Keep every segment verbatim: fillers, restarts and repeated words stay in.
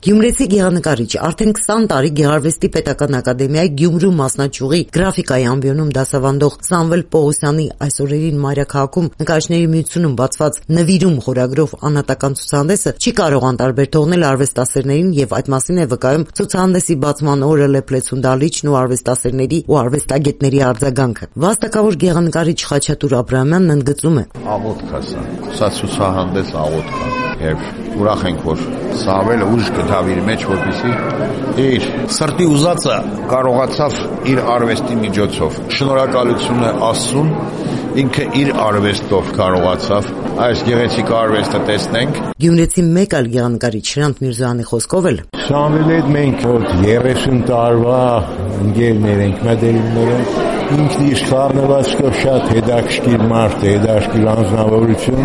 Գյումրեցի գեղանկարիչ արդեն քսան տարի Գեղարվեստի պետական ակադեմիայի Գյումրու մասնաճյուղի գրաֆիկայի ամբիոնում դասավանդող Սամվել Պողոսյանի այս օրերին Մայրաքաղաքում նկարիչների միությունում բացված «Նվիրում» խորագրով անհատական ցուցահանդեսը չի կարող անտարբեր թողնել արվեստասերներին եւ այդ մասին է վկայում ցուցահանդեսի բացման օրը լեփլեցուն դալիճն ու արվեստասերների ու արվեստագետների արձագանքը։ Վաստակավոր գեղանկարիչ Խաչատուր Աբրահամյանն ընդգծում է. Աղոթք է սա, սա ցուցահանդես աղոթք է եւ ուրախ ենք, որ Սամվելը ուժ գտավ իր մեջ, որպեսզի իր սրտի ուզածը կարողացավ իր արվեստի միջոցով։ Շնորհակալություն է Աստծուն, ինքը իր արվեստով կարողացավ այս գեղեցիկ արվեստը տեսնենք։ Գյումրեցի մեկ այլ գեղանկարիչ Շրանտ Միրզոյանի խոսքով էլ Սամվելի հետ մենք երեսուն տարվա ընկերներ ենք, մտերիմներ ենք, ինքն իր խառնվածքով շատ հետաքրքիր մարդ է, հետաքրքիր անձնավորություն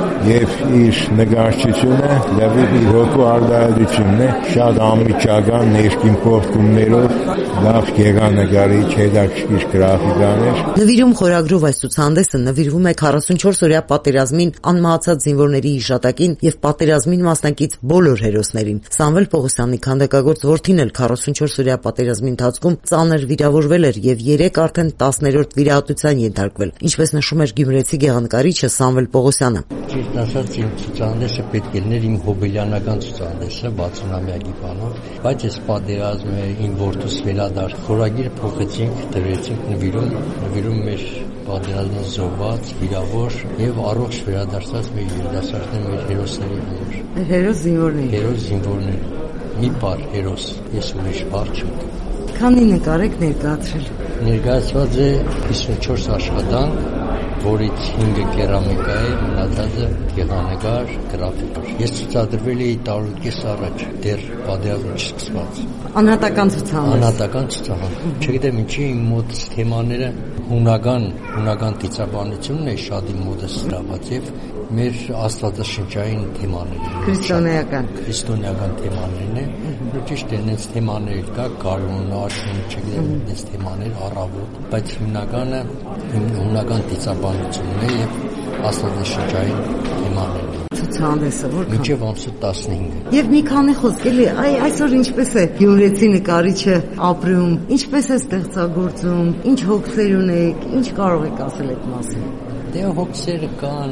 եւ իր նկարչությունը լավի իր հոգու արտահայտությունն է, շատ անմիջական ներքին փոխումներով լավ գեղանկարիչ, հետաքրքիր գրաֆիկաներ։ Նվիրում խորագրով այս ցուցահանդեսը նվիրվում է քառասունչորս-օրյա պատերազմին անմահացած զինվորների հիշատակին եւ պատերազմին մասնակից բոլոր հերոսներին։ Սամվել Պողոսյանի քանդակագործ որդին էլ քառասունչորս-օրյա պատերազմի ընթացքում ծանր վիրավորվել էր եւ երեք արդեն տասներորդ վիրահատության ենթարկվել, ինչպես նշում էր գյումրեցի գեղանկարիչը Սամվել Պողոսյանը։ Ճիշտ ասած, իմ ցուցահանդեսը պետք է լիներ իմ հոբելյանական ցուցահանդեսը վաթսունամյակի բանով, բայց այս պատերազմը իմ որդուս վերադարձ խորագիրը փոխեցինք, դրեցինք նվիրում, նվիրում մեր պատերազմի զոհված, վիրավոր եւ առողջ վերադարձած մեր երիտասարդներ, մեր հերոսների համար։ Հերոս զինվորներ։ Հերոս զինվորներ։ Մի բառ հերոս, ես ուրիշ բառ չունեմ։ Քանի նկար եք ներկայացրել։ Ներկայացված է հիսունչորս աշխատանք, որից հինգը կերամիկա է, մնացածը գեղանկար, գրաֆիկա։ Ես ցուցադրվել էի տարուկես առաջ, դեռ պատերազմը չսկսված։ Անհատական ցուցահանդես։ Անհատական ցուցահանդես։ Չգիտեմ ինչի իմ մոտ թեմաները հունական, հունական դիցաբանությունն է շատ իմ մոտս ստացված եւ մեր աստվածաշնչային թեմաներն են։ Քրիստոնեական։ Քրիստոնեական թեմաներն են։ Ու ճիշտ է, այնպես թեմաներ կա, կարոն, արշին, չգիտեմ, այնպես թեմաներ առավոտ, բայց հիմնականը հունական դիցաբանությունն է եւ աստվածաշնչային թեմաներն են։ Ցուցահանդեսը որքան։ Մինչև ամսը տասնհինգը։ Եվ մի քանի խոսք էլի, այ այսօր ինչպես է գյումրեցի նկարիչը ապրում, ինչպես է ստեղծագործում, ինչ հոգսեր ունեք, ինչ կարող եք ասել այդ մասին։ Դե հոգսերը կան,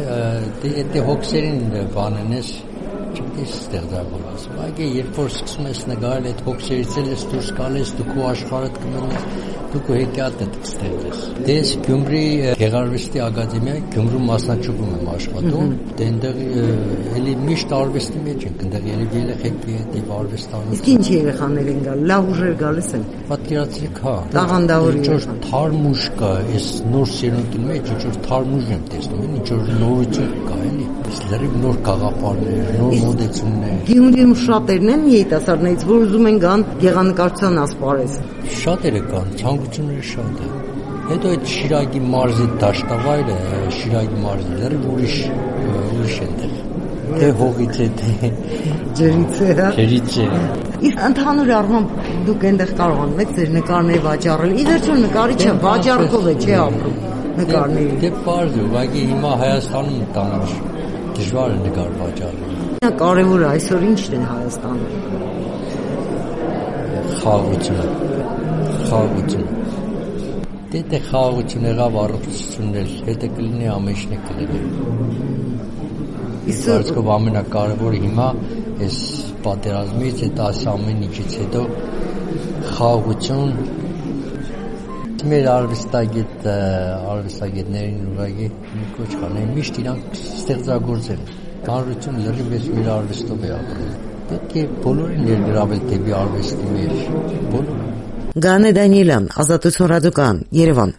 դե հոգսերին բանն ես, չգիտես ստեղծագործ։ Բայց երբ որ սկսում ես նկարել, այդ հոգսերից էլ ես դուրս գալիս, դու քո աշխարհդ կմնաս, դու քո հեքիաթը կստեղծես։ Դե ես Գյումրի Գեղարվեստի ակադեմիայի Գյումրու մասնաճյուղում եմ աշխատում, դե այնտեղ էլի միշտ արվեստի մեջ ենք, այնտեղ երևի երեխեքի հետ եւ արվեստանում։ Իսկ ինչ երեխաներ են գալ, լավ ուժեր գալիս են։ Պատկերացրեք, հա։ Տաղանդավոր ինչ որ թարմուշ կա, այս նոր սերունդի մեջ ինչ որ թարմուշ եմ տեսնում, ինչ որ նորություն կա, էլի։ Լրիվ նոր գաղափարներ, նոր մոդեցումներ։ Գյումրիում շատերն են երիտասարդներից, որ ուզում են գան գեղանկարչության ասպարեզ։ Շատերը կան, ցանկությունները շատ է։ Հետո այդ Շիրակի մարզի դաշտավայրը, Շիրակի մարզի լրիվ ուրիշ ուրիշ է։ Թե հողից է, թե ջրից է, հա։ Ջրից է։ Իսկ ընդհանուր առմամբ դուք այնտեղ կարողանում եք ձեր նկարներ վաճառել։ Ի վերջո նկարիչը վաճառքով է, չէ՞ ապրում նկարների։ Դե բարձր, ուղղակի հիմա Հայաստանում տանаж դժվար է նկար վաճառել։ Կարևորը այսօր ի՞նչն է Հայաստանում։ Խաղաղությունը։ Խաղաղությունը։ Դե դե խաղաղություն եղավ, առողջությունն էլ, հետը կլինի ամենն է կլինի։ Իսկ ամենակարևորը հիմա այս պատերազմից, այդ այս ամեն ինչից հետո խաղաղություն մեր արվեստագետ արվեստագետներին ուղղակի մի կոչ կանեն միշտ իրանք ստեղծագործել հանրություն լրիվ էս մեր արվեստով է ապրում պետք է բոլորին ներգրավել դեպի արվեստի մեջ բոլորը Գանե Դանիելյան, Ազատություն ռադիոկայան, Երևան։